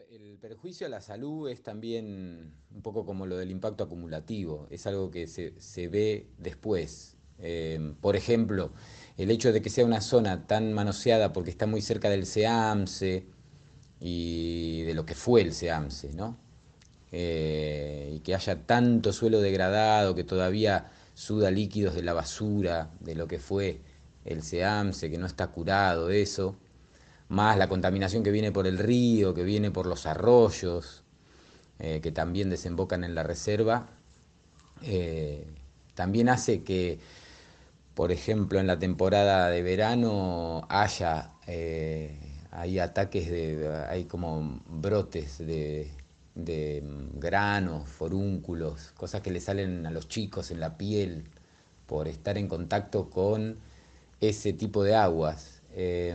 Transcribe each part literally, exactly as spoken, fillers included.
el perjuicio a la salud es también un poco como lo del impacto acumulativo, es algo que se, se ve después. Eh, por ejemplo, el hecho de que sea una zona tan manoseada porque está muy cerca del SEAMSE y de lo que fue el SEAMSE, ¿no? Eh, y que haya tanto suelo degradado que todavía suda líquidos de la basura, de lo que fue el SEAMSE, que no está curado eso, más la contaminación que viene por el río, que viene por los arroyos, eh, que también desembocan en la reserva, eh, también hace que, por ejemplo, en la temporada de verano haya eh, hay ataques de, hay como brotes de, de granos, forúnculos, cosas que le salen a los chicos en la piel por estar en contacto con ese tipo de aguas. Eh,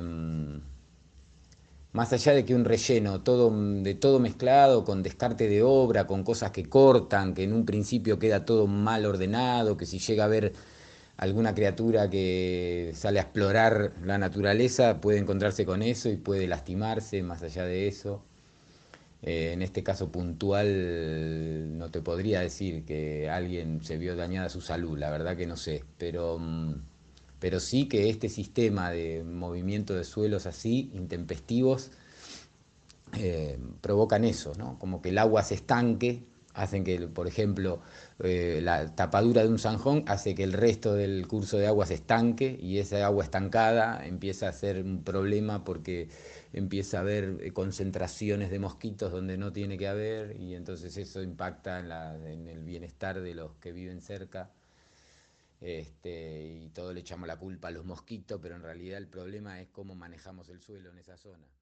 más allá de que un relleno todo, de todo mezclado, con descarte de obra, con cosas que cortan, que en un principio queda todo mal ordenado, que si llega a haber alguna criatura que sale a explorar la naturaleza puede encontrarse con eso y puede lastimarse más allá de eso. Eh, en este caso puntual no te podría decir que alguien se vio dañada su salud, la verdad que no sé, pero, mm, pero sí que este sistema de movimiento de suelos así, intempestivos, eh, provocan eso, ¿no? Como que el agua se estanque, hacen que, por ejemplo, eh, la tapadura de un zanjón hace que el resto del curso de agua se estanque y esa agua estancada empieza a ser un problema porque empieza a haber eh, concentraciones de mosquitos donde no tiene que haber y entonces eso impacta en, la, en el bienestar de los que viven cerca. Este, y todo le echamos la culpa a los mosquitos, pero en realidad el problema es cómo manejamos el suelo en esa zona.